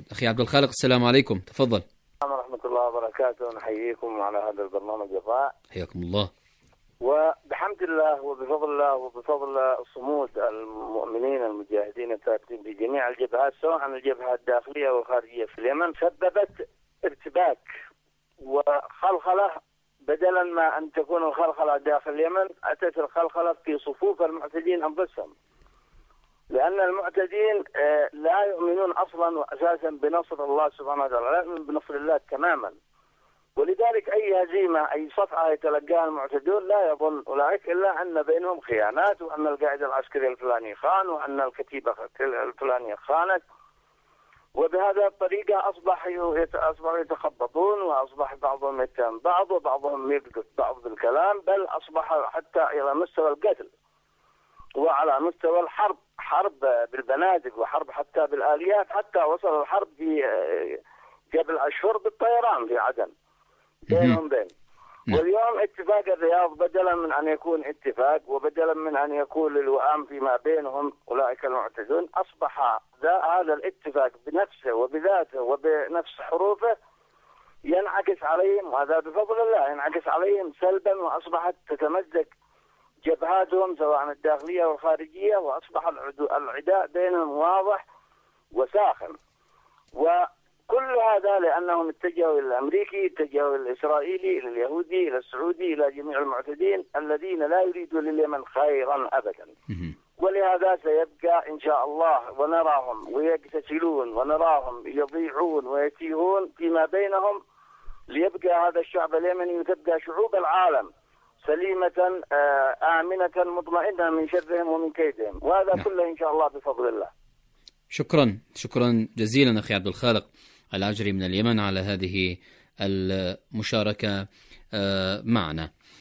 أخي عبد الخالق، السلام عليكم، تفضل. ورحمة الله وبركاته. نحييكم على هذا البرنامج الرائع. حياكم الله. وبحمد الله وبفضل الله وبفضل صمود المؤمنين المجاهدين الثابتين في جميع الجبهات، سواء الجبهة الداخلية والخارجية في اليمن، سببت ارتباك وخلخلة. بدلا ما أن تكون الخلخلة داخل اليمن، أتت الخلخلة في صفوف المعتدين أنفسهم، لأن المعتدين لا يؤمنون أصلا وأساسا بنصر الله سبحانه وتعالى، لا يؤمنون بنصر الله تماما. ولذلك أي هزيمة أي صفعة يتلقاها المعتدون لا يظن أولئك إلا أن بينهم خيانات، وأن القائد العسكري الفلاني خان، وأن الكتيبة الفلانية خانت. وبهذا الطريقة أصبحوا يتخبطون، وأصبح بعضهم يتهم بعض، وبعضهم يقذف بعض بالكلام، بل أصبح حتى إلى مستوى القتل وعلى مستوى الحرب، حرب بالبنادق وحرب حتى بالآليات، حتى وصل الحرب في قبل أشهر بالطيران في عدن بينهم بين. واليوم اتفاق الرياض بدلا من أن يكون اتفاق، وبدلا من أن يكون الوئام فيما بينهم أولئك المعتدون، أصبح هذا الاتفاق بنفسه وبذاته وبنفس حروفه ينعكس عليهم، وهذا بفضل الله ينعكس عليهم سلبا، وأصبحت تتمزق جبهاتهم سواء الداخلية والخارجية، وأصبح العداء بينهم واضح وساخن. وكل هذا لأنهم اتجهوا إلى الأمريكي، اتجهوا إلى الإسرائيلي، إلى اليهودي، إلى السعودي، إلى جميع المعتدين الذين لا يريدون لليمن خيرا أبدا. ولهذا سيبقى إن شاء الله، ونراهم ويقتتلون، ونراهم يضيعون ويتيهون فيما بينهم، ليبقى هذا الشعب اليمني وتبقى شعوب العالم سليمة آمنة مطمئنة من شرهم ومن كيدهم، وهذا كله إن شاء الله بفضل الله. شكرا جزيلا أخي عبد الخالق العجري من اليمن على هذه المشاركة معنا.